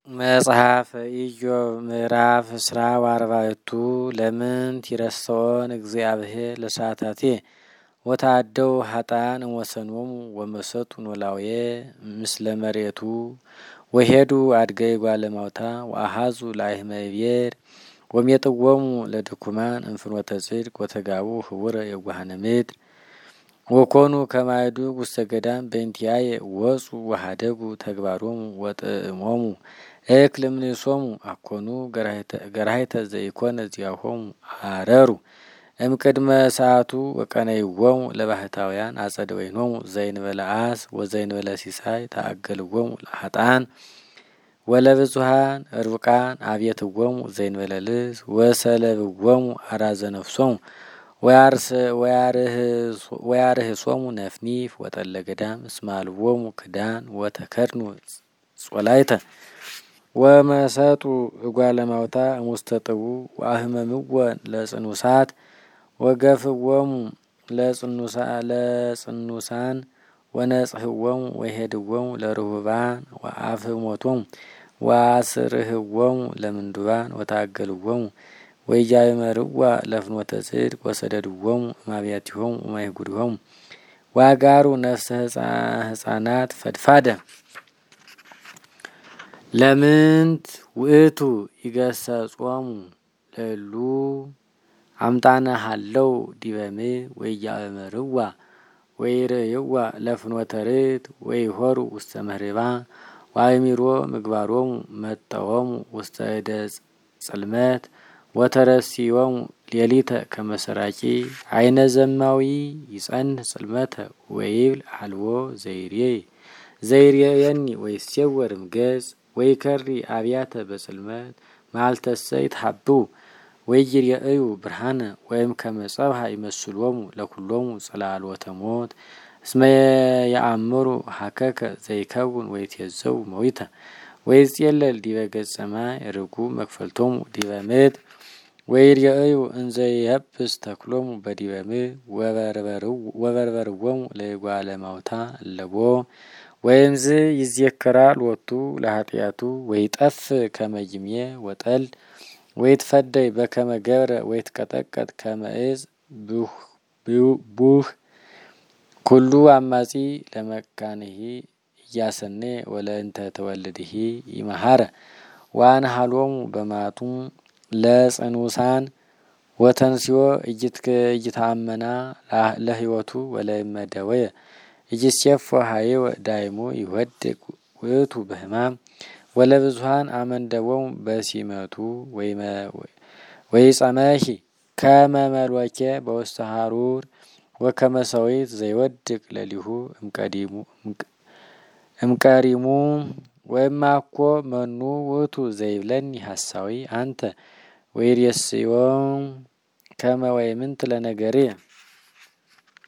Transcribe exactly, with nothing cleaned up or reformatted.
መጽሐፈ ኢዮብ ምዕራፍ እስራ ወአርባዕቱ ለምንት ይረስዖን እግዚአብሔር ለሰዓታቴ ወታደው ሀጣን ወሰኖሙ ወመሰጡ ኖላውየ ምስለ መሬቱ ወሄዱ አድገይ ጓለማውታ ወአሃዙ ላይህመ ብሔር ወሜጥዎሙ ለድኩማን እንፍኖተ ጽድቅ ወተጋቡ ህቡረ የጓሃነ ምድር ወኮኑ ከማይዱ ውስተ ገዳም በእንቲአየ ወፁ ወሃደጉ ተግባሮሙ ወጥእሞሙ እክል ምንሶሙ አኮኑ ገራይተ ዘይኮነ ዚያሆሙ አረሩ እምቅድመ ሰዓቱ ወቀነይዎሙ ለባህታውያን አጸደ ወይኖሙ ዘይንበለ አስ ወዘይንበለ ሲሳይ ተአገልዎሙ ለሀጣን ወለብዙሃን ርብቃን አብየትዎሙ ዘይንበለ ልዝ ወሰለብዎሙ አራዘ ነፍሶሙ ወያርህሶሙ ነፍኒፍ ወጠለ ገዳም እስማልዎሙ ክዳን ወተከድኑ ጾላይተ ወመሰጡ እጓለማውታ እሙስተጥቡ ወአህመምወን ለጽኑሳት ወገፍዎሙ ለጽኑሳን ወነጽህዎሙ ወሄድዎሙ ለርሁባን ወአፍሞቶሙ ወአስርህዎሙ ለምንዱባን ወታገልዎሙ ወኢያእመርዋ ለፍኖተ ጽድቅ ወሰደድዎሙ እማብያቲሆሙ ወማይጉድሆሙ ዋጋሩ ነፍሰ ህፃናት ፈድፋደ ለምንት ውእቱ ይገሰጾሙ ለሉ አምጣነ ሃለው ዲበም ወኢያእመርዋ ወይርእይዋ ለፍኖተ ርት ወይሆሩ ውስተ መህሪባ ወአእሚሮ ምግባሮሙ መጠወሙ ውስተ እደ ጽልመት ወተረሲዮሙ ሌሊተ ከመሰራቂ አይነ ዘማዊ ይጸንህ ጽልመተ ወይብል አልቦ ዘይርየይ ዘይርየየኒ ወይሴወርም ገጽ ወይከሪ አብያተ በጽልመት ማልተሰ ይትሐብው ወይርየዩ ብርሃነ ወይም ከመጸብሃ ይመስሎሙ ለኩሎሙ ጸላልወተ ሞት እስመ ያአምሩ ሀከከ ዘይከውን ወይትየዘው መዊተ ወይጽየለል ዲበ ገጸ ማይ ርጉም መክፈልቶሙ ዲበ ምድር ወይርየዩ እንዘ ይየብስ ተክሎሙ በዲበ ምድር ወበርበርዎሙ ለጓለማውታ እለቦ ወይምዝ ይዝየከራ ሎቱ ለኃጢአቱ ወይጠፍ ከመይምየ ወጠል ወይትፈደይ በከመ ገብረ ወይትቀጠቀጥ ከመ ዕፅ ቡህ ኩሉ አማጺ ለመካንሂ እያሰኔ ወለእንተ ተወልድሂ ይመሃረ ወአንሃሎሙ በማቱ ለጽኑሳን ወተንሲዮ እይታመና ለህይወቱ ወለመደወየ እጅሴፎ ሀይወ ዳይሞ ይወድቅ ውእቱ በህማም ወለብዙሃን አመንደቦሙ በሲመቱ ወይጸመሂ ከመመልወኬ በውስተ ሀሩር ወከመሰዊት ዘይወድቅ ለሊሁ እምቀሪሙ ወይማኮ መኑ ውእቱ ዘይብለኒ ሐሳዊ አንተ ወይርየስዮም ከመ ወይምንት ለነገሬ